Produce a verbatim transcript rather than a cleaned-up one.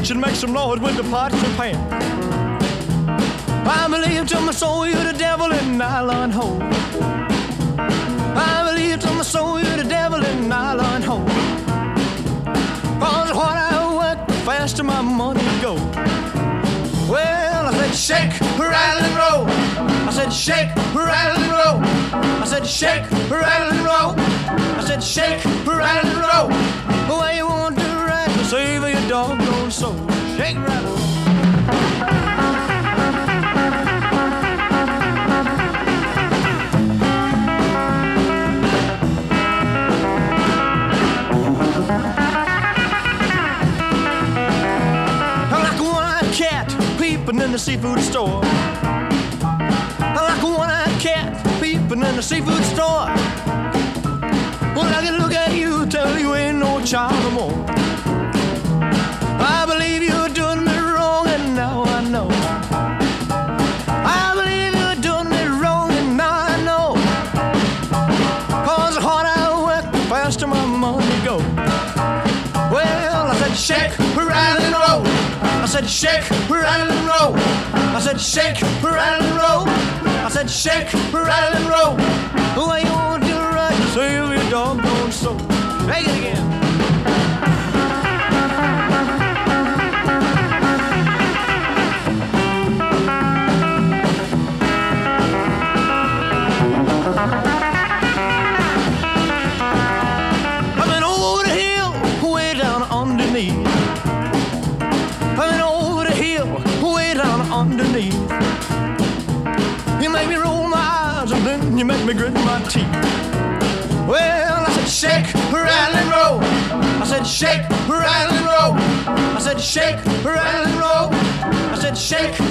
should make some noise with the pots and pans. I believe to my soul you're the devil in nylon hole. I believe to my soul you're the devil in nylon hole. Cause what I work, the faster my money goes. Well, I said shake, rattle and roll. I said shake, rattle and roll. I said shake, rattle and roll. I said shake, rattle and roll. The way you want to ride to save your doggone soul. Shake, rattle, roll. In the seafood store, like a one-eyed cat peeping in the seafood store. Well, I can look at you, tell you ain't no child no more. I believe you're doing me wrong, and now I know. I believe you're doing me wrong, and now I know. Cause the harder I work, the faster my money go. Well, I said shake, rattle and roll. I said shake, rattle and roll. I said shake, rattle and roll. I said shake, rattle and roll. The way you want to ride to save your doggone soul. Take it again. I've been over the hill, way down underneath. Underneath, you make me roll my eyes and then you make me grit my teeth. Well, I said shake, rattle and roll. I said shake, rattle and roll. I said shake, rattle and roll. I said shake,